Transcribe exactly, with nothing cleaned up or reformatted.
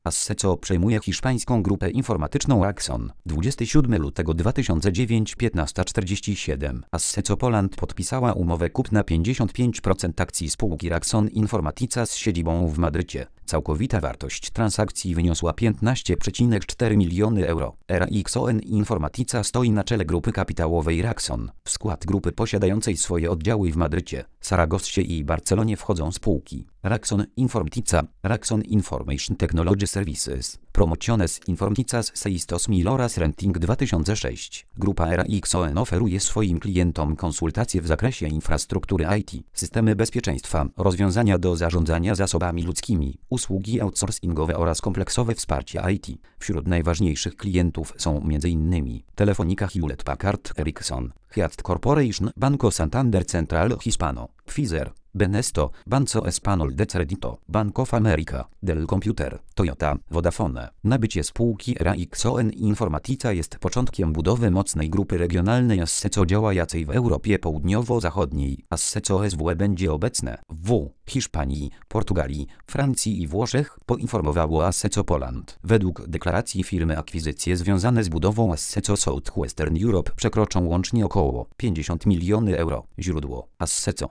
Asseco przejmuje hiszpańską grupę informatyczną Axon. dwudziestego siódmego lutego dwa tysiące dziewiątego, piętnasta czterdzieści siedem. Asseco Poland podpisała umowę kupna pięćdziesiąt pięć procent akcji spółki Axon Informatica z siedzibą w Madrycie. Całkowita wartość transakcji wyniosła piętnaście przecinek cztery miliony euro. Axon Informatica stoi na czele grupy kapitałowej Raxon. W skład grupy posiadającej swoje oddziały w Madrycie, Saragossie i Barcelonie wchodzą spółki Raxon Informatica, Raxon Information Technology Services, Promociones Informaticas seiscientos mil oraz Renting dwa tysiące sześć. Grupa Raxon oferuje swoim klientom konsultacje w zakresie infrastruktury I T, systemy bezpieczeństwa, rozwiązania do zarządzania zasobami ludzkimi, usługi outsourcingowe oraz kompleksowe wsparcie I T. Wśród najważniejszych klientów są m.in. Telefonica, Hewlett Packard, Ericsson, Hyatt Corporation, Banco Santander Central Hispano, Pfizer, Benesto, Banco Espanol de Crédito, Bank of America, Dell Computer, Toyota, Vodafone. Nabycie spółki Raxon Informatica jest początkiem budowy mocnej grupy regionalnej Asseco działającej w Europie Południowo-Zachodniej. Asseco S W E będzie obecne w Hiszpanii, Portugalii, Francji i Włoszech, poinformowało Asseco Poland. Według deklaracji firmy akwizycje związane z budową Asseco Southwestern Europe przekroczą łącznie około pięćdziesiąt milionów euro. Źródło: Asseco.